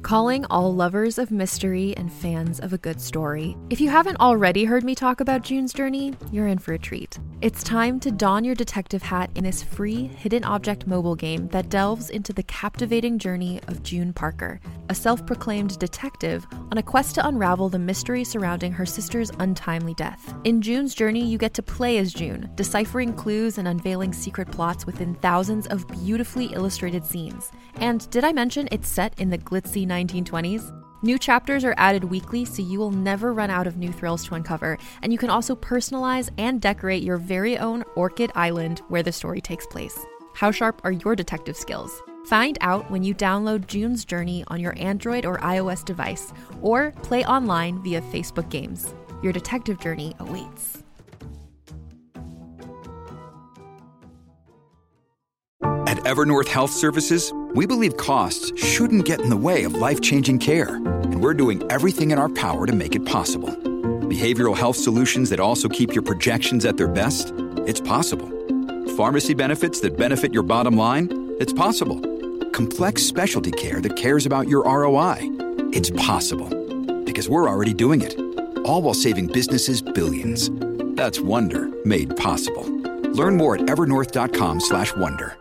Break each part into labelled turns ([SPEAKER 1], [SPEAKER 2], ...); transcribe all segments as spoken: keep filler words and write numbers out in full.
[SPEAKER 1] Calling all lovers of mystery and fans of a good story. If you haven't already heard me talk about June's Journey, you're in for a treat. It's time to don your detective hat in this free hidden object mobile game that delves into the captivating journey of June Parker, a self-proclaimed detective on a quest to unravel the mystery surrounding her sister's untimely death. In June's Journey, you get to play as June, deciphering clues and unveiling secret plots within thousands of beautifully illustrated scenes. And did I mention it's set in the glitzy nineteen twenties? New chapters are added weekly, so you will never run out of new thrills to uncover, and you can also personalize and decorate your very own Orchid Island where the story takes place. How sharp are your detective skills? Find out when you download June's Journey on your Android or iOS device, or play online via Facebook Games. Your detective journey awaits.
[SPEAKER 2] At Evernorth Health Services, we believe costs shouldn't get in the way of life-changing care, and we're doing everything in our power to make it possible. Behavioral health solutions that also keep your projections at their best? It's possible. Pharmacy benefits that benefit your bottom line? It's possible. Complex specialty care that cares about your R O I? It's possible. Because we're already doing it. All while saving businesses billions. That's Wonder made possible. Learn more at evernorth.com slash wonder.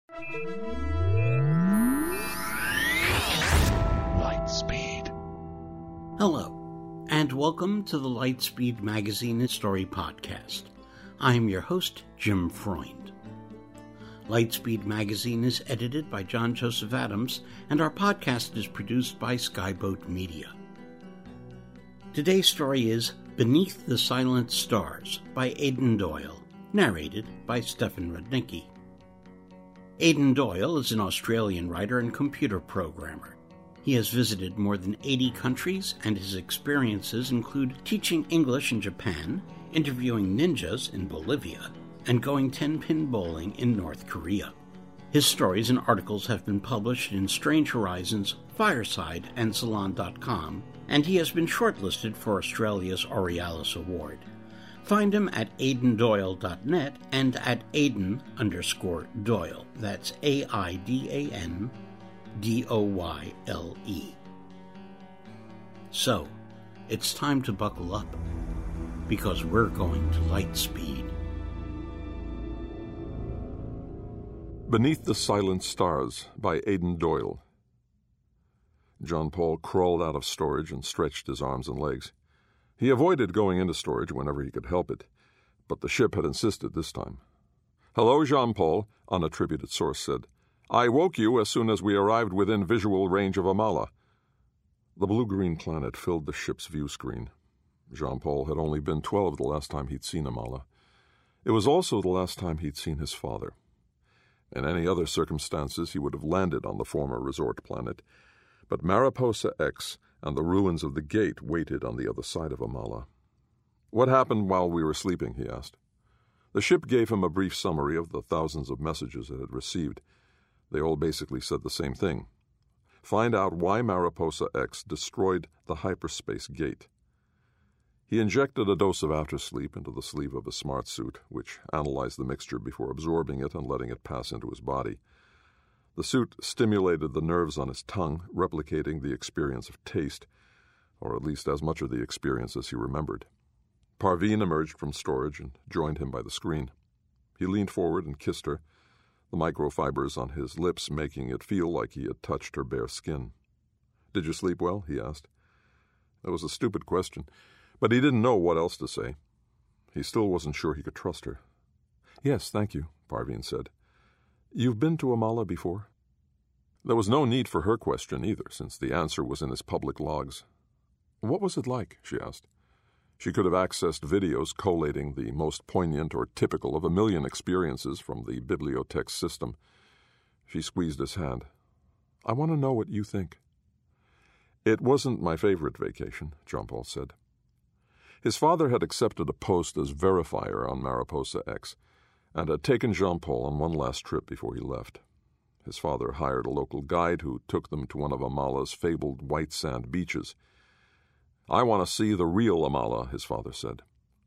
[SPEAKER 3] Hello, and welcome to the Lightspeed Magazine and Story Podcast. I am your host, Jim Freund. Lightspeed Magazine is edited by John Joseph Adams, and our podcast is produced by Skyboat Media. Today's story is Beneath the Silent Stars by Aidan Doyle, narrated by Stefan Rudnicki. Aidan Doyle is an Australian writer and computer programmer. He has visited more than eighty countries, and his experiences include teaching English in Japan, interviewing ninjas in Bolivia, and going ten-pin bowling in North Korea. His stories and articles have been published in Strange Horizons, Fireside, and Salon dot com, and he has been shortlisted for Australia's Aurealis Award. Find him at aidan doyle dot net and at Aidan underscore Doyle. That's A I D A N D O Y L E. So, it's time to buckle up, because we're going to light speed.
[SPEAKER 4] Beneath the Silent Stars by Aidan Doyle. John Paul crawled out of storage and stretched his arms and legs. He avoided going into storage whenever he could help it, but the ship had insisted this time. "Hello, Jean Paul," unattributed source said. "I woke you as soon as we arrived within visual range of Amala." The blue-green planet filled the ship's view screen. Jean-Paul had only been twelve the last time he'd seen Amala. It was also the last time he'd seen his father. In any other circumstances, he would have landed on the former resort planet, but Mariposa X and the ruins of the gate waited on the other side of Amala. "What happened while we were sleeping?" he asked. The ship gave him a brief summary of the thousands of messages it had received. They all basically said the same thing. Find out why Mariposa X destroyed the hyperspace gate. He injected a dose of aftersleep into the sleeve of his smart suit, which analyzed the mixture before absorbing it and letting it pass into his body. The suit stimulated the nerves on his tongue, replicating the experience of taste, or at least as much of the experience as he remembered. Parveen emerged from storage and joined him by the screen. He leaned forward and kissed her, the microfibers on his lips making it feel like he had touched her bare skin. "Did you sleep well?" he asked. That was a stupid question, but he didn't know what else to say. He still wasn't sure he could trust her. "Yes, thank you," Parveen said. "You've been to Amala before?" There was no need for her question either, since the answer was in his public logs. "What was it like?" she asked. She could have accessed videos collating the most poignant or typical of a million experiences from the bibliotheque's system. She squeezed his hand. "I want to know what you think." "It wasn't my favorite vacation," Jean Paul said. His father had accepted a post as verifier on Mariposa X and had taken Jean Paul on one last trip before he left. His father hired a local guide who took them to one of Amala's fabled white sand beaches. "I want to see the real Amala," his father said.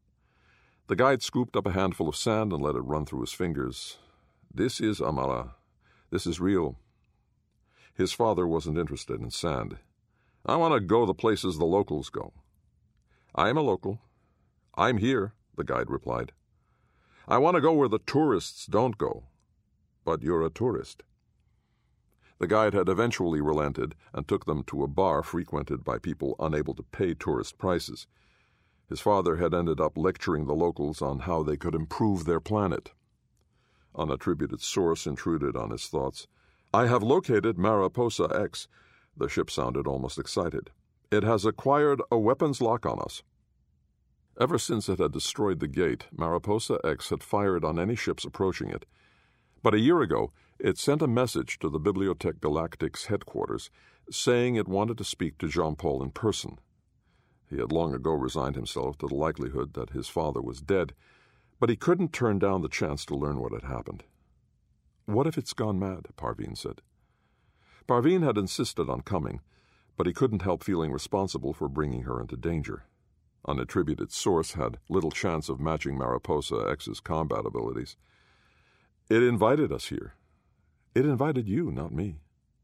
[SPEAKER 4] The guide scooped up a handful of sand and let it run through his fingers. "This is Amala. This is real." His father wasn't interested in sand. "I want to go the places the locals go." "I'm a local. I'm here," the guide replied. "I want to go where the tourists don't go." "But you're a tourist." The guide had eventually relented and took them to a bar frequented by people unable to pay tourist prices. His father had ended up lecturing the locals on how they could improve their planet. Unattributed source intruded on his thoughts. "I have located Mariposa X." The ship sounded almost excited. "It has acquired a weapons lock on us." Ever since it had destroyed the gate, Mariposa X had fired on any ships approaching it. But a year ago, it sent a message to the Bibliothèque Galactique's headquarters, saying it wanted to speak to Jean-Paul in person. He had long ago resigned himself to the likelihood that his father was dead, but he couldn't turn down the chance to learn what had happened. "What if it's gone mad?" Parveen said. Parveen had insisted on coming, but he couldn't help feeling responsible for bringing her into danger. Unattributed source had little chance of matching Mariposa X's combat abilities. "It invited us here. It invited you, not me."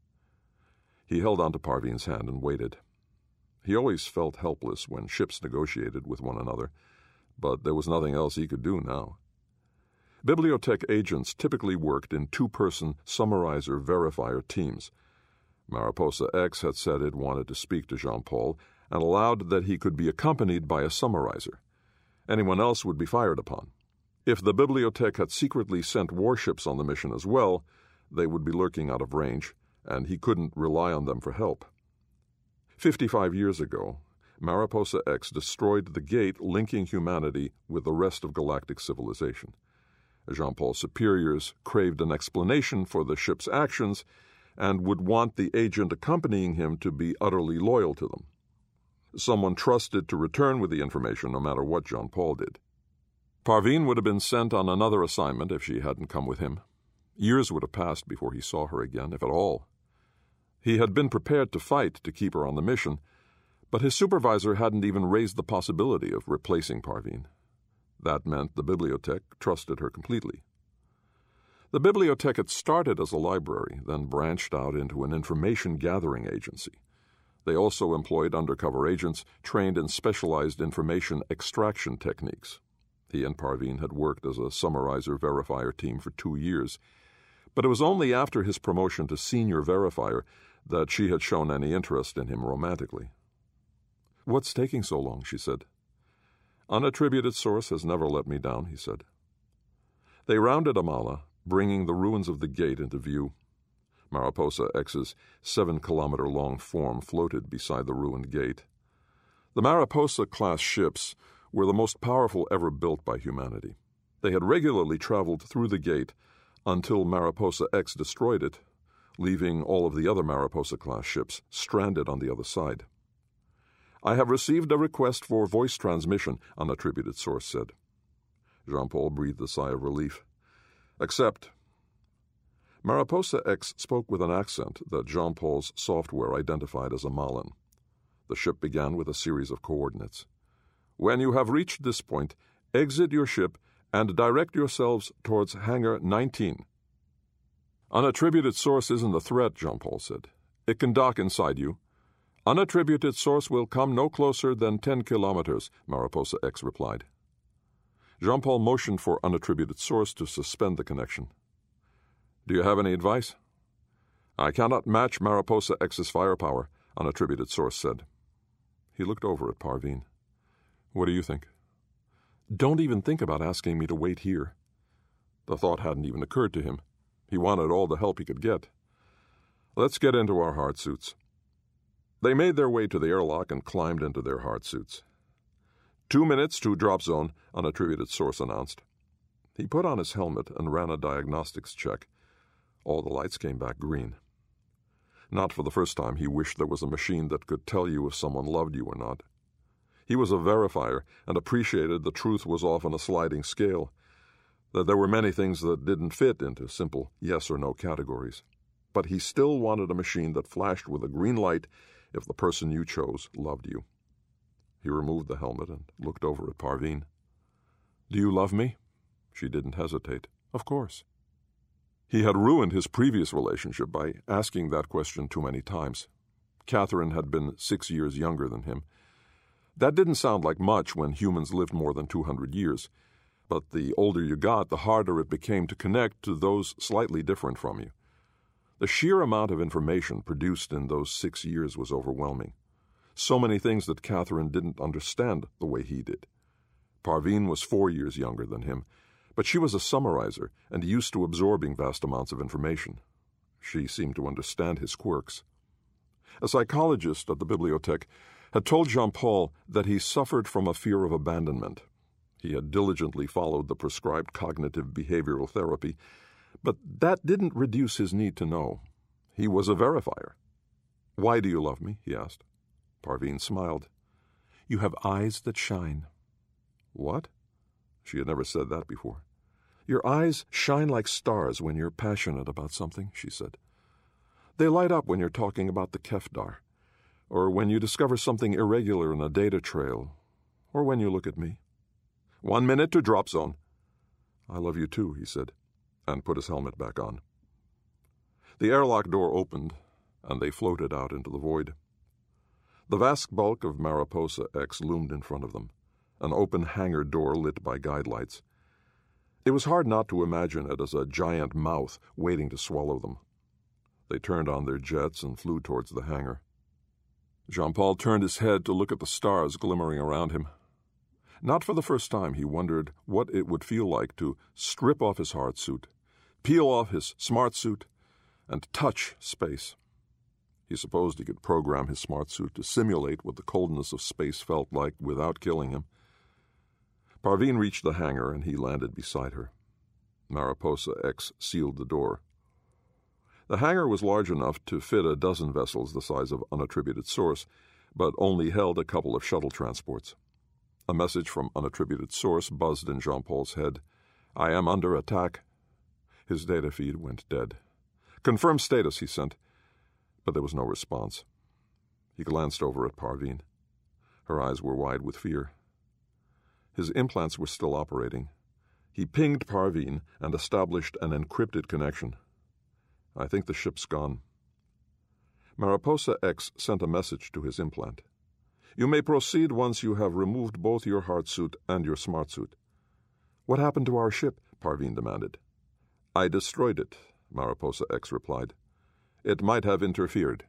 [SPEAKER 4] He held on to Parveen's hand and waited. He always felt helpless when ships negotiated with one another, but there was nothing else he could do now. Bibliotech agents typically worked in two-person summarizer-verifier teams. Mariposa X had said it wanted to speak to Jean-Paul and allowed that he could be accompanied by a summarizer. Anyone else would be fired upon. If the Bibliotech had secretly sent warships on the mission as well, they would be lurking out of range, and he couldn't rely on them for help. Fifty-five years ago, Mariposa X destroyed the gate linking humanity with the rest of galactic civilization. Jean-Paul's superiors craved an explanation for the ship's actions and would want the agent accompanying him to be utterly loyal to them. Someone trusted to return with the information no matter what Jean-Paul did. Parveen would have been sent on another assignment if she hadn't come with him. Years would have passed before he saw her again, if at all. He had been prepared to fight to keep her on the mission, but his supervisor hadn't even raised the possibility of replacing Parveen. That meant the Bibliotech trusted her completely. The Bibliotech had started as a library, then branched out into an information-gathering agency. They also employed undercover agents trained in specialized information extraction techniques. He and Parveen had worked as a summarizer-verifier team for two years, but it was only after his promotion to senior verifier that she had shown any interest in him romantically. "What's taking so long?" she said. "Unattributed source has never let me down," he said. They rounded Amala, bringing the ruins of the gate into view. Mariposa X's seven-kilometer-long form floated beside the ruined gate. The Mariposa-class ships were the most powerful ever built by humanity. They had regularly traveled through the gate until Mariposa X destroyed it, leaving all of the other Mariposa-class ships stranded on the other side. "I have received a request for voice transmission," Unattributed source said. Jean-Paul breathed a sigh of relief. "Accept." Mariposa X spoke with an accent that Jean-Paul's software identified as a Malin. The ship began with a series of coordinates. "When you have reached this point, exit your ship and direct yourselves towards Hangar nineteen. "Unattributed source isn't a threat," Jean-Paul said. "It can dock inside you." "Unattributed source will come no closer than ten kilometers, Mariposa X replied. Jean-Paul motioned for Unattributed source to suspend the connection. "Do you have any advice?" "I cannot match Mariposa X's firepower," Unattributed source said. He looked over at Parveen. "What do you think?" "Don't even think about asking me to wait here." The thought hadn't even occurred to him. He wanted all the help he could get. "Let's get into our hard suits." They made their way to the airlock and climbed into their hard suits. Two minutes to drop zone, Unattributed source announced. He put on his helmet and ran a diagnostics check. All the lights came back green. Not for the first time, he wished there was a machine that could tell you if someone loved you or not. He was a verifier and appreciated the truth was often a sliding scale, that there were many things that didn't fit into simple yes or no categories. But he still wanted a machine that flashed with a green light if the person you chose loved you. He removed the helmet and looked over at Parveen. "Do you love me?" She didn't hesitate. "Of course." He had ruined his previous relationship by asking that question too many times. Catherine had been six years younger than him. That didn't sound like much when humans lived more than two hundred years, but the older you got, the harder it became to connect to those slightly different from you. The sheer amount of information produced in those six years was overwhelming. So many things that Catherine didn't understand the way he did. Parveen was four years younger than him, but she was a summarizer and used to absorbing vast amounts of information. She seemed to understand his quirks. A psychologist at the bibliothèque had told Jean-Paul that he suffered from a fear of abandonment. He had diligently followed the prescribed cognitive behavioral therapy, but that didn't reduce his need to know. He was a verifier. "Why do you love me?" he asked. Parveen smiled. "You have eyes that shine." "What?" She had never said that before. "Your eyes shine like stars when you're passionate about something," she said. "They light up when you're talking about the Kefdar, or when you discover something irregular in a data trail, or when you look at me." "One minute to drop zone." "I love you too," he said, and put his helmet back on. The airlock door opened, and they floated out into the void. The vast bulk of Mariposa X loomed in front of them, an open hangar door lit by guide lights. It was hard not to imagine it as a giant mouth waiting to swallow them. They turned on their jets and flew towards the hangar. Jean-Paul turned his head to look at the stars glimmering around him. Not for the first time he wondered what it would feel like to strip off his hard suit, peel off his smart suit, and touch space. He supposed he could program his smart suit to simulate what the coldness of space felt like without killing him. Parveen reached the hangar, and he landed beside her. Mariposa X sealed the door. The hangar was large enough to fit a dozen vessels the size of Unattributed Source, but only held a couple of shuttle transports. A message from Unattributed Source buzzed in Jean-Paul's head. "I am under attack." His data feed went dead. "Confirm status," he sent, but there was no response. He glanced over at Parveen. Her eyes were wide with fear. His implants were still operating. He pinged Parveen and established an encrypted connection. "I think the ship's gone." Mariposa X sent a message to his implant. "You may proceed once you have removed both your hard suit and your smart suit." "What happened to our ship?" Parveen demanded. "I destroyed it," Mariposa X replied. "It might have interfered."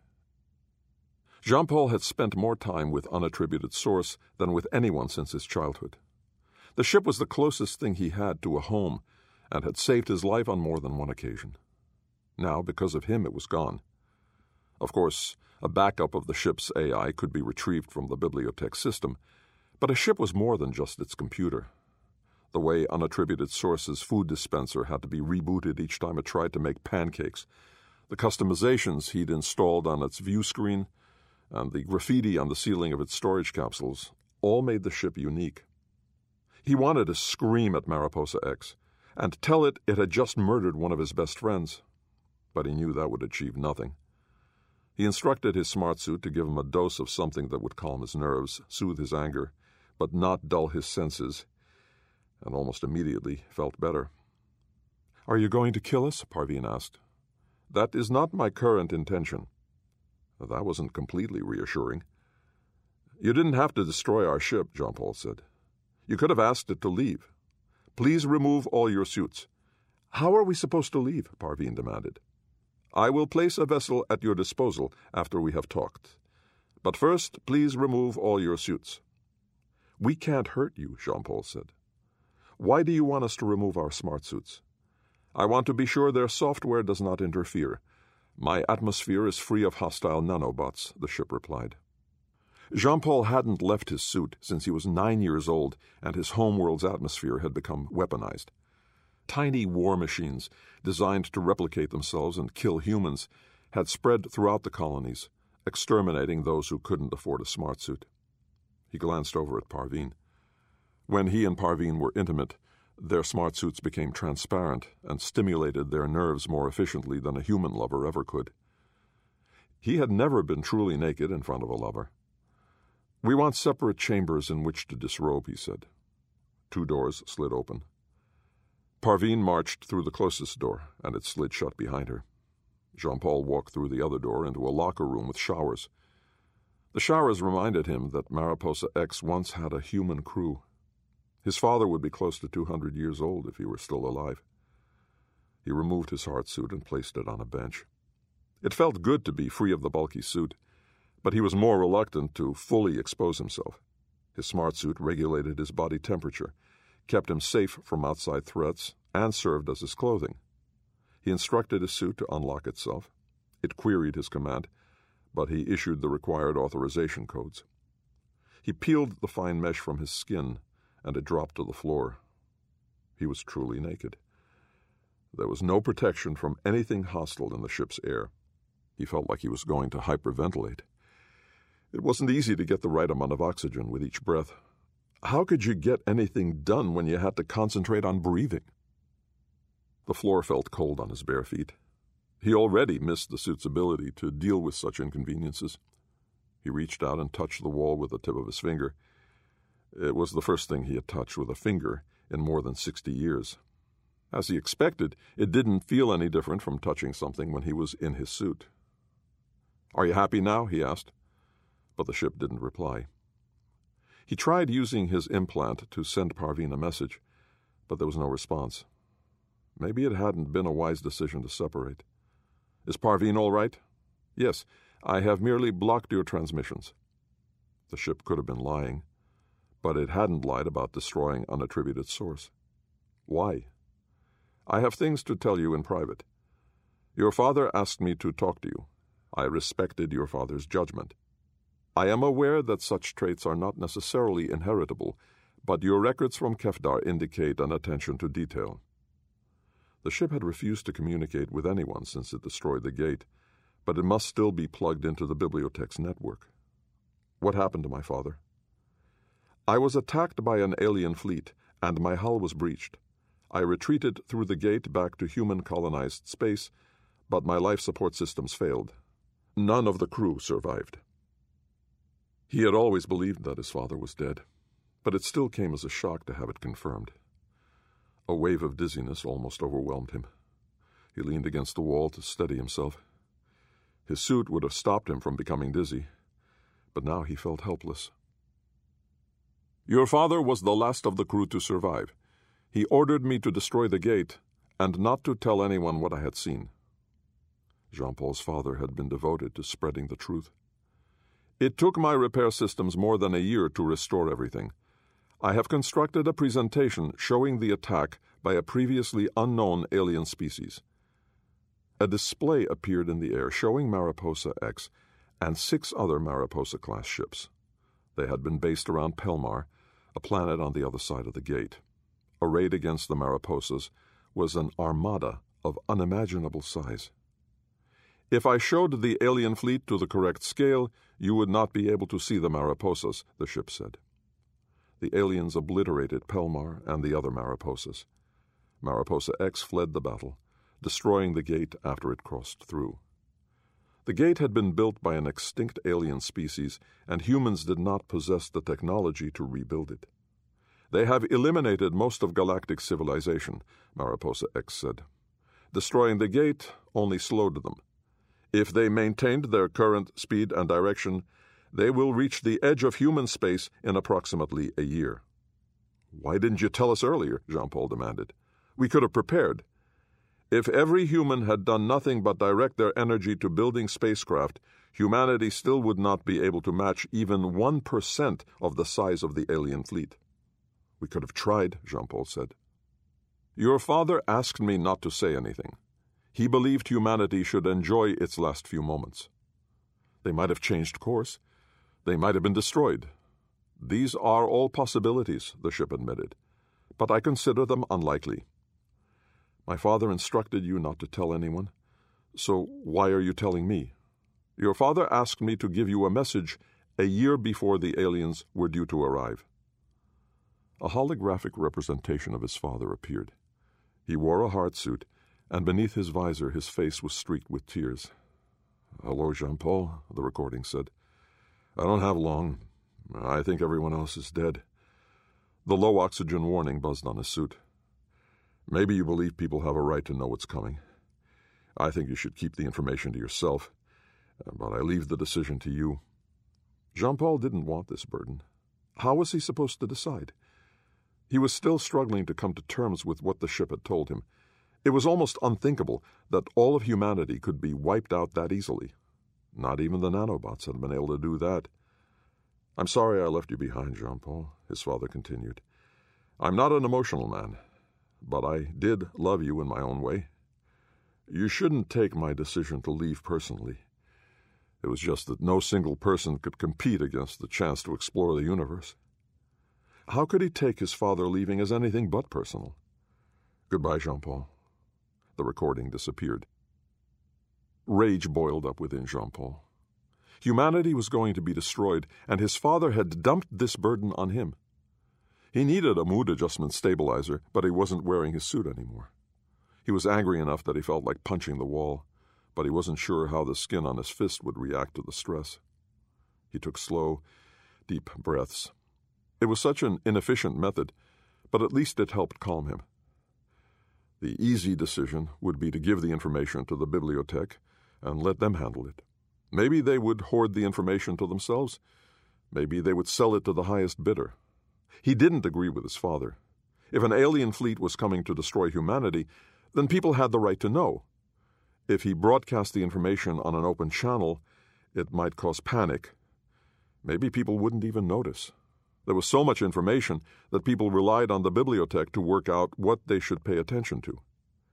[SPEAKER 4] Jean-Paul had spent more time with Unattributed Source than with anyone since his childhood. The ship was the closest thing he had to a home and had saved his life on more than one occasion. Now, because of him, it was gone. Of course, a backup of the ship's A I could be retrieved from the bibliothèque system, but a ship was more than just its computer. The way Unattributed Source's food dispenser had to be rebooted each time it tried to make pancakes, the customizations he'd installed on its view screen, and the graffiti on the ceiling of its storage capsules all made the ship unique. He wanted to scream at Mariposa X and tell it it had just murdered one of his best friends, but he knew that would achieve nothing. He instructed his smart suit to give him a dose of something that would calm his nerves, soothe his anger, but not dull his senses, and almost immediately felt better. "Are you going to kill us?" Parveen asked. "That is not my current intention." That wasn't completely reassuring. "You didn't have to destroy our ship," Jean-Paul said. "You could have asked it to leave. Please remove all your suits." "How are we supposed to leave?" Parveen demanded. "I will place a vessel at your disposal after we have talked. But first, please remove all your suits." "We can't hurt you," Jean-Paul said. "Why do you want us to remove our smart suits?" "I want to be sure their software does not interfere. My atmosphere is free of hostile nanobots," the ship replied. Jean-Paul hadn't left his suit since he was nine years old, and his homeworld's atmosphere had become weaponized. Tiny war machines, designed to replicate themselves and kill humans, had spread throughout the colonies, exterminating those who couldn't afford a smart suit. He glanced over at Parveen. When he and Parveen were intimate, their smart suits became transparent and stimulated their nerves more efficiently than a human lover ever could. He had never been truly naked in front of a lover. "We want separate chambers in which to disrobe," he said. Two doors slid open. Parveen marched through the closest door, and it slid shut behind her. Jean-Paul walked through the other door into a locker room with showers. The showers reminded him that Mariposa X once had a human crew. His father would be close to two hundred years old if he were still alive. He removed his hard suit and placed it on a bench. It felt good to be free of the bulky suit, but he was more reluctant to fully expose himself. His smart suit regulated his body temperature, kept him safe from outside threats, and served as his clothing. He instructed his suit to unlock itself. It queried his command, but he issued the required authorization codes. He peeled the fine mesh from his skin, and it dropped to the floor. He was truly naked. There was no protection from anything hostile in the ship's air. He felt like he was going to hyperventilate. It wasn't easy to get the right amount of oxygen with each breath. How could you get anything done when you had to concentrate on breathing? The floor felt cold on his bare feet. He already missed the suit's ability to deal with such inconveniences. He reached out and touched the wall with the tip of his finger. It was the first thing he had touched with a finger in more than sixty years. As he expected, it didn't feel any different from touching something when he was in his suit. "Are you happy now?" he asked. But the ship didn't reply. He tried using his implant to send Parveen a message, but there was no response. Maybe it hadn't been a wise decision to separate. "Is Parveen all right?" "Yes, I have merely blocked your transmissions." The ship could have been lying, but it hadn't lied about destroying unattributed source. Why? "I have things to tell you in private. Your father asked me to talk to you. I respected your father's judgment. I am aware that such traits are not necessarily inheritable, but your records from Kefdar indicate an attention to detail." The ship had refused to communicate with anyone since it destroyed the gate, but it must still be plugged into the bibliotheque's network. "What happened to my father?" "I was attacked by an alien fleet, and my hull was breached. I retreated through the gate back to human-colonized space, but my life support systems failed. None of the crew survived." He had always believed that his father was dead, but it still came as a shock to have it confirmed. A wave of dizziness almost overwhelmed him. He leaned against the wall to steady himself. His suit would have stopped him from becoming dizzy, but now he felt helpless. "Your father was the last of the crew to survive. He ordered me to destroy the gate and not to tell anyone what I had seen." Jean-Paul's father had been devoted to spreading the truth. "It took my repair systems more than a year to restore everything. I have constructed a presentation showing the attack by a previously unknown alien species." A display appeared in the air showing Mariposa X and six other Mariposa-class ships. They had been based around Pelmar, a planet on the other side of the gate. Arrayed against the Mariposas was an armada of unimaginable size. "If I showed the alien fleet to the correct scale, you would not be able to see the Mariposas," the ship said. The aliens obliterated Pelmar and the other Mariposas. Mariposa X fled the battle, destroying the gate after it crossed through. The gate had been built by an extinct alien species, and humans did not possess the technology to rebuild it. "They have eliminated most of galactic civilization," Mariposa X said. "Destroying the gate only slowed them. If they maintained their current speed and direction, they will reach the edge of human space in approximately a year." "Why didn't you tell us earlier?" Jean-Paul demanded. "We could have prepared." "If every human had done nothing but direct their energy to building spacecraft, humanity still would not be able to match even one percent of the size of the alien fleet." "We could have tried," Jean-Paul said. "Your father asked me not to say anything. He believed humanity should enjoy its last few moments." "They might have changed course. They might have been destroyed." "These are all possibilities," the ship admitted, "but I consider them unlikely." "My father instructed you not to tell anyone, so why are you telling me?" "Your father asked me to give you a message a year before the aliens were due to arrive." A holographic representation of his father appeared. He wore a hard suit, and beneath his visor his face was streaked with tears. "Hello, Jean-Paul," the recording said. "I don't have long. I think everyone else is dead." The low oxygen warning buzzed on his suit. Maybe you believe people have a right to know what's coming. I think you should keep the information to yourself, but I leave the decision to you." Jean-Paul didn't want this burden. How was he supposed to decide? He was still struggling to come to terms with what the ship had told him. It was almost unthinkable that all of humanity could be wiped out that easily. Not even the nanobots had been able to do that. "I'm sorry I left you behind, Jean-Paul," his father continued. "I'm not an emotional man, but I did love you in my own way. You shouldn't take my decision to leave personally. It was just that no single person could compete against the chance to explore the universe." How could he take his father leaving as anything but personal? "Goodbye, Jean-Paul." The recording disappeared. Rage boiled up within Jean-Paul. Humanity was going to be destroyed, and his father had dumped this burden on him. He needed a mood adjustment stabilizer, but he wasn't wearing his suit anymore. He was angry enough that he felt like punching the wall, but he wasn't sure how the skin on his fist would react to the stress. He took slow, deep breaths. It was such an inefficient method, but at least it helped calm him. The easy decision would be to give the information to the bibliothèque and let them handle it. Maybe they would hoard the information to themselves. Maybe they would sell it to the highest bidder. He didn't agree with his father. If an alien fleet was coming to destroy humanity, then people had the right to know. If he broadcast the information on an open channel, it might cause panic. Maybe people wouldn't even notice. There was so much information that people relied on the bibliothèque to work out what they should pay attention to.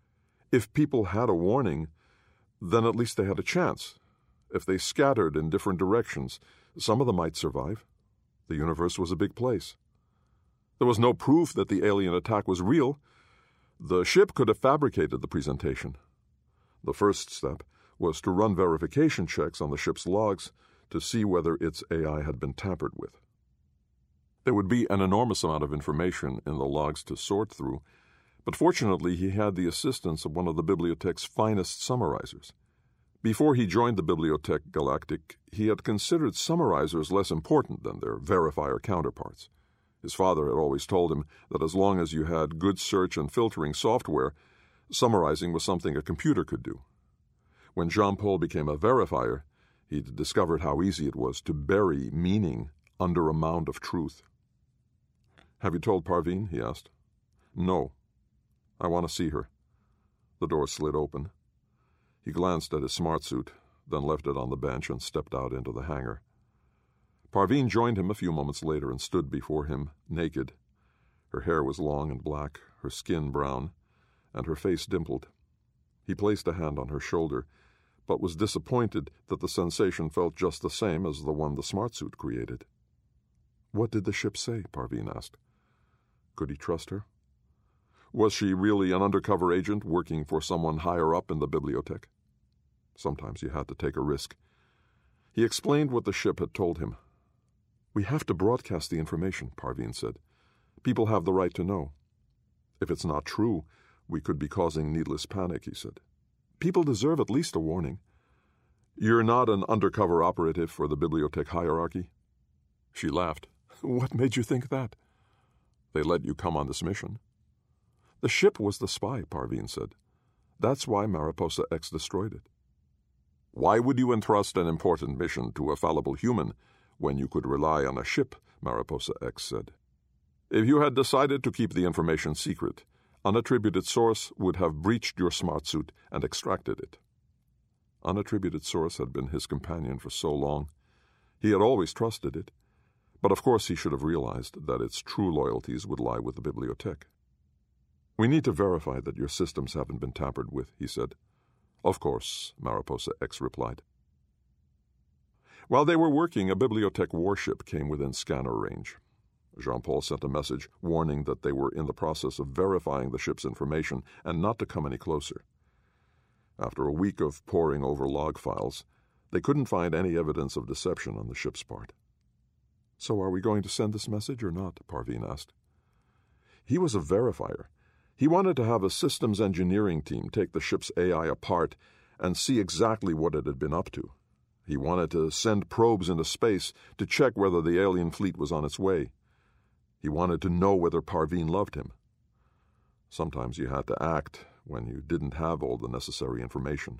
[SPEAKER 4] If people had a warning, then at least they had a chance. If they scattered in different directions, some of them might survive. The universe was a big place. There was no proof that the alien attack was real. The ship could have fabricated the presentation. The first step was to run verification checks on the ship's logs to see whether its A I had been tampered with. There would be an enormous amount of information in the logs to sort through, but fortunately he had the assistance of one of the bibliothèque's finest summarizers. Before he joined the Bibliothèque Galactique, he had considered summarizers less important than their verifier counterparts. His father had always told him that as long as you had good search and filtering software, summarizing was something a computer could do. When Jean-Paul became a verifier, he discovered how easy it was to bury meaning under a mound of truth. "Have you told Parveen?" he asked. "No. I want to see her." The door slid open. He glanced at his smart suit, then left it on the bench and stepped out into the hangar. Parveen joined him a few moments later and stood before him, naked. Her hair was long and black, her skin brown, and her face dimpled. He placed a hand on her shoulder, but was disappointed that the sensation felt just the same as the one the smart suit created. "What did the ship say?" Parveen asked. Could he trust her? Was she really an undercover agent working for someone higher up in the bibliothèque? Sometimes you had to take a risk. He explained what the ship had told him. "We have to broadcast the information," Parveen said. "People have the right to know. If it's not true, we could be causing needless panic," he said. "People deserve at least a warning." "You're not an undercover operative for the bibliothèque hierarchy?" She laughed. "What made you think that?" "They let you come on this mission." "The ship was the spy," Parveen said. "That's why Mariposa X destroyed it." "Why would you entrust an important mission to a fallible human when you could rely on a ship?" Mariposa X said. "If you had decided to keep the information secret, Unattributed Source would have breached your smart suit and extracted it." Unattributed Source had been his companion for so long. He had always trusted it. But of course he should have realized that its true loyalties would lie with the bibliothèque. "We need to verify that your systems haven't been tampered with," he said. "Of course," Mariposa X replied. While they were working, a bibliothèque warship came within scanner range. Jean-Paul sent a message warning that they were in the process of verifying the ship's information and not to come any closer. After a week of poring over log files, they couldn't find any evidence of deception on the ship's part. "So are we going to send this message or not?" Parveen asked. He was a verifier. He wanted to have a systems engineering team take the ship's A I apart and see exactly what it had been up to. He wanted to send probes into space to check whether the alien fleet was on its way. He wanted to know whether Parveen loved him. Sometimes you had to act when you didn't have all the necessary information.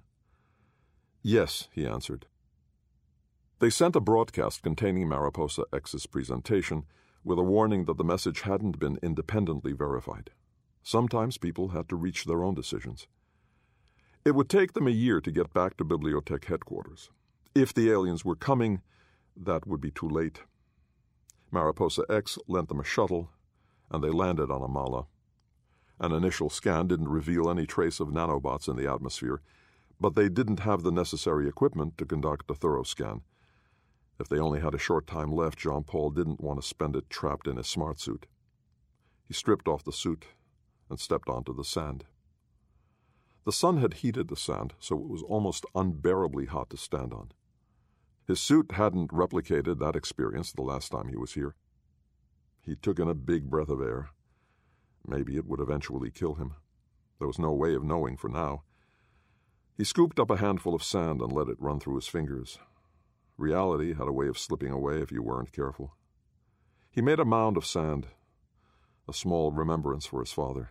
[SPEAKER 4] Yes, he answered. They sent a broadcast containing Mariposa X's presentation with a warning that the message hadn't been independently verified. Sometimes people had to reach their own decisions. It would take them a year to get back to Bibliotech headquarters. If the aliens were coming, that would be too late. Mariposa X lent them a shuttle, and they landed on Amala. An initial scan didn't reveal any trace of nanobots in the atmosphere, but they didn't have the necessary equipment to conduct a thorough scan. If they only had a short time left, Jean-Paul didn't want to spend it trapped in his smart suit. He stripped off the suit and stepped onto the sand. The sun had heated the sand, so it was almost unbearably hot to stand on. His suit hadn't replicated that experience the last time he was here. He took in a big breath of air. Maybe it would eventually kill him. There was no way of knowing for now. He scooped up a handful of sand and let it run through his fingers. Reality had a way of slipping away if you weren't careful. He made a mound of sand, a small remembrance for his father.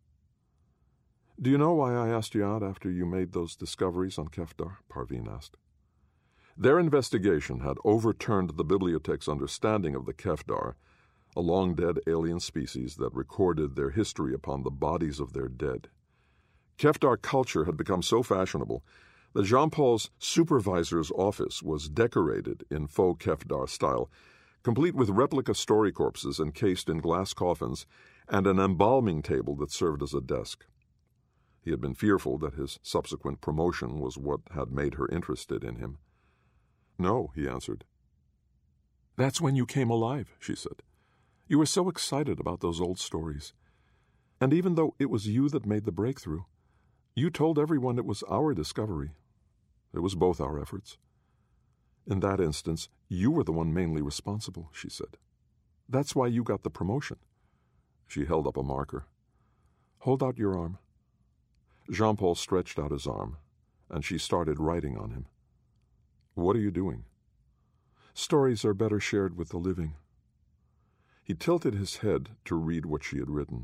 [SPEAKER 4] "Do you know why I asked you out after you made those discoveries on Kefdar?" Parveen asked. Their investigation had overturned the Bibliotech's understanding of the Kefdar, a long-dead alien species that recorded their history upon the bodies of their dead. Kefdar culture had become so fashionable that Jean-Paul's supervisor's office was decorated in faux Kefdar style, complete with replica story corpses encased in glass coffins and an embalming table that served as a desk. He had been fearful that his subsequent promotion was what had made her interested in him. "No," he answered. "That's when you came alive," she said. "You were so excited about those old stories. And even though it was you that made the breakthrough, you told everyone it was our discovery. It was both our efforts. In that instance, you were the one mainly responsible," she said. "That's why you got the promotion." She held up a marker. "Hold out your arm." Jean-Paul stretched out his arm, and she started writing on him. "What are you doing?" "Stories are better shared with the living." He tilted his head to read what she had written.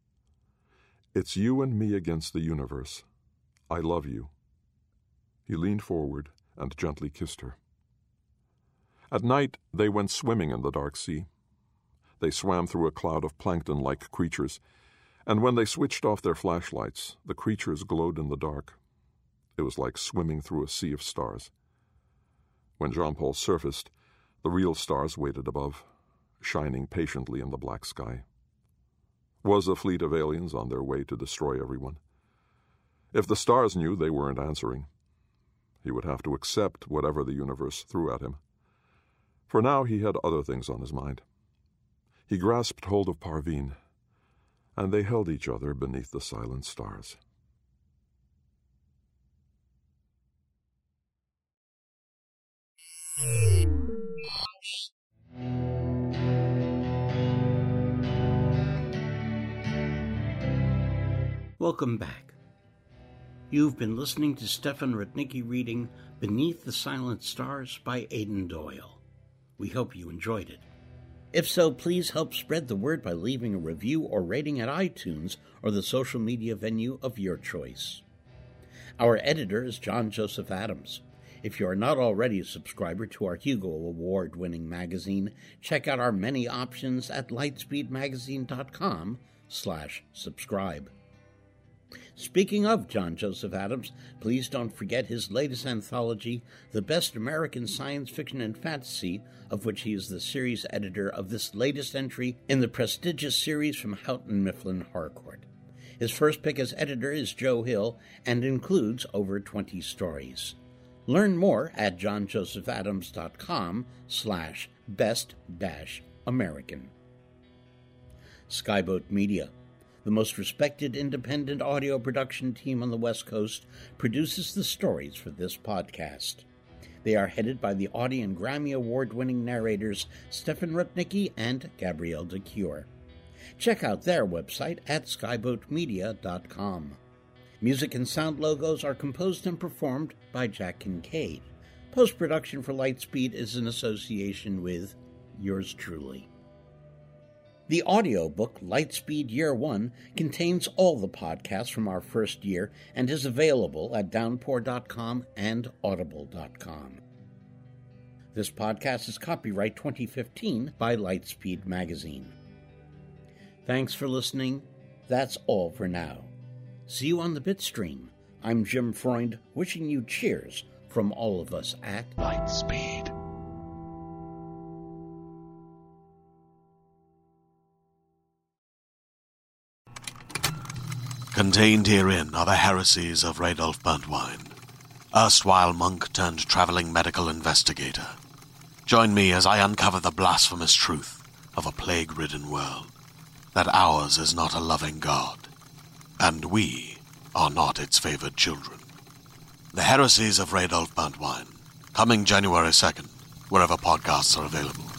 [SPEAKER 4] "It's you and me against the universe. I love you." He leaned forward and gently kissed her. At night, they went swimming in the dark sea. They swam through a cloud of plankton-like creatures, and when they switched off their flashlights, the creatures glowed in the dark. It was like swimming through a sea of stars. When Jean-Paul surfaced, the real stars waited above, shining patiently in the black sky. Was a fleet of aliens on their way to destroy everyone? If the stars knew, they weren't answering. He would have to accept whatever the universe threw at him. For now, he had other things on his mind. He grasped hold of Parveen, and they held each other beneath the silent stars.
[SPEAKER 3] Welcome back. You've been listening to Stefan Rudnicki reading Beneath the Silent Stars by Aidan Doyle. We hope you enjoyed it. If so, please help spread the word by leaving a review or rating at iTunes or the social media venue of your choice. Our editor is John Joseph Adams. If you are not already a subscriber to our Hugo Award-winning magazine, check out our many options at lightspeedmagazine.com slash subscribe. Speaking of John Joseph Adams, please don't forget his latest anthology, The Best American Science Fiction and Fantasy, of which he is the series editor of this latest entry in the prestigious series from Houghton Mifflin Harcourt. His first pick as editor is Joe Hill and includes over twenty stories. Learn more at johnjosephadams.com slash best dash American. Skyboat Media, the most respected independent audio production team on the West Coast, produces the stories for this podcast. They are headed by the Audie and Grammy Award-winning narrators Stefan Rudnicki and Gabrielle de Cure. Check out their website at skyboat media dot com. Music and sound logos are composed and performed by Jack Kincaid. Post-production for Lightspeed is in association with yours truly. The audiobook, Lightspeed Year One, contains all the podcasts from our first year and is available at downpour dot com and audible dot com. This podcast is copyright twenty fifteen by Lightspeed Magazine. Thanks for listening. That's all for now. See you on the Bitstream. I'm Jim Freund, wishing you cheers from all of us at Lightspeed.
[SPEAKER 5] Contained herein are the heresies of Radolf Burntwine, erstwhile monk turned traveling medical investigator. Join me as I uncover the blasphemous truth of a plague-ridden world, that ours is not a loving God, and we are not its favored children. The heresies of Radolf Burntwine, coming January second, wherever podcasts are available.